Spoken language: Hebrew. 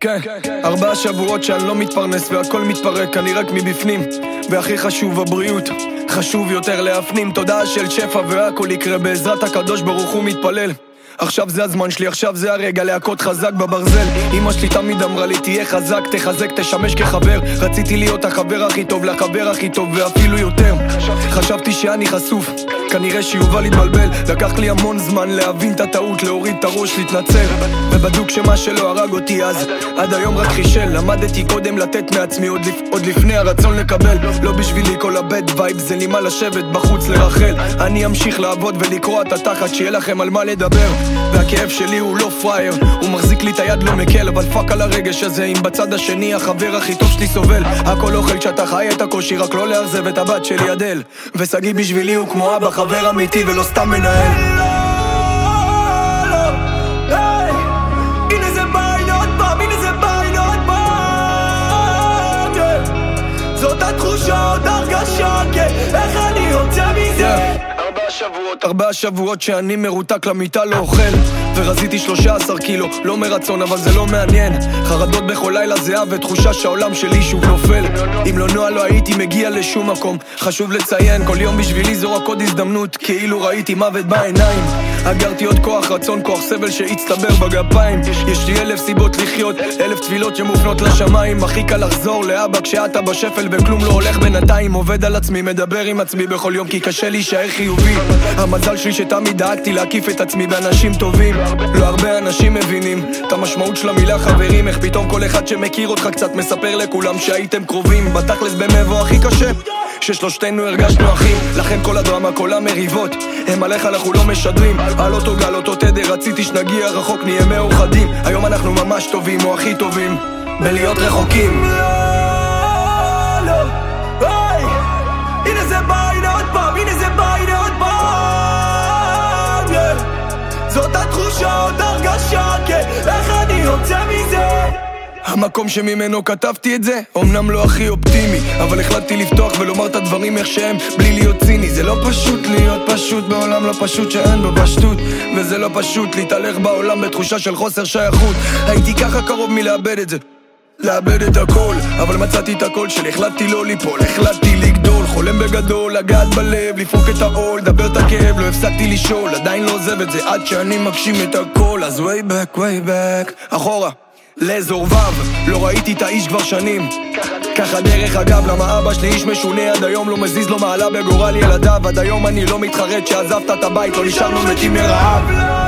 כן, 4 שבועות שאני לא מתפרנס והכל מתפרק, אני רק מבפנים. והכי חשוב הבריאות, חשוב יותר להפנים. תודעה של שפע והכל יקרה בעזרת הקדוש ברוך הוא מתפלל. עכשיו זה הזמן שלי, עכשיו זה הרגע להכות חזק בברזל. אמא שלי תמיד אמרה לי תהיה חזק, תחזק, תשמש כחבר. רציתי להיות החבר הכי טוב, לחבר הכי טוב ואפילו יותר. חשבתי שאני חשוף, כנראה שיובל התבלבל. לקח לי המון זמן להבין את הטעות, להוריד את הראש, להתנצר. ובדוק שמה שלא הרג אותי אז, עד היום רק חישל. למדתי קודם לתת מעצמי עוד לפני הרצון לקבל. לא בשבילי כל הבד וייב, זה לי מה לשבת בחוץ לרחל. אני אמשיך לעבוד ולקרוא את התחת, שיהיה לכם על מה לדבר. והכאב שלי הוא לא פרייר, הוא מחזיק לי את היד לא מקל. אבל פאק על הרגש הזה, אם בצד השני החבר הכי טוב שלי סובל. הכל אוכל כשאתה חי את הקושי, רק לא לאכזב את הבת שלי אדל. וסגי בשבילי הוא כמו אבא, חבר אמיתי ולא סתם מנהל. הנה זה בא עוד פעם, הנה זה בא עוד פעם. זאת התחושה, עוד הרגשה, איך אני יוצא מזה. 4 שבועות שאני מרותק למיטה לא אוכל, ורזיתי 13 קילו, לא מרצון אבל זה לא מעניין. חרדות בכל לילה זהה ותחושה שהעולם שלי שוב נופל. אם לא נוע לא הייתי מגיע לשום מקום. חשוב לציין, כל יום בשבילי זו רק עוד הזדמנות, כאילו ראיתי מוות בעיניים. אגרתי עוד כוח רצון, כוח סבל שהצטבר בגפיים. יש לי 1000 סיבות לחיות, 1000 תפילות שמופנות לשמיים. הכי קל לחזור לאבא כשאתה בשפל וכלום לא הולך בינתיים. עובד על עצמי, מדבר עם עצמי בכל יום כי קשה להישאר חיובי. המזל שלי שתמיד דאגתי להקיף את עצמי באנשים טובים. לא הרבה אנשים מבינים את המשמעות של המילה חברים. איך פתאום כל אחד שמכיר אותך קצת מספר לכולם שהייתם קרובים. בתכלס במבוא הכי קשה ששלושתנו הרגשנו אחים. לכן כל הדרמה, כל המריבות הם עליך, אנחנו לא משדרים. על אותו גל, אותו תדר, רציתי שנגיע רחוק, נהיה מאוחדים. היום אנחנו ממש טובים או הכי טובים בלהיות רחוקים. הנה זה בא, הנה עוד פעם, הנה זה בא, הנה עוד פעם. זאת התחושה, עוד הרגשה, איך אני יוצא מזה. המקום שממנו כתבתי את זה אומנם לא הכי אופטימי, אבל החלטתי לפתוח ולומר את הדברים איך שהם בלי להיות ציני. זה לא פשוט להיות פשוט בעולם לא פשוט שאין בו פשטות, וזה לא פשוט להתהלך בעולם בתחושה של חוסר שייכות. הייתי ככה קרוב מלאבד את זה, לאבד את הכל, אבל מצאתי את הכל שלי. החלטתי לא ליפול, החלטתי לגדול. חולם בגדול, לגעת בלב, לפרוק את העול, דבר את הכאב, לא הפסקתי לשאול. עדיין לא עוזב את זה עד שאני מגשים את הכל. אז way back, אחורה לאזור וו, לא ראיתי את האיש כבר שנים. ככה דרך אגב, למה אבא שלי איש משונה, עד היום לא מזיז לו מעלה בגורל ילדיו. עד היום אני לא מתחרט שעזבת את הבית, לא נשארנו מתים מרעב.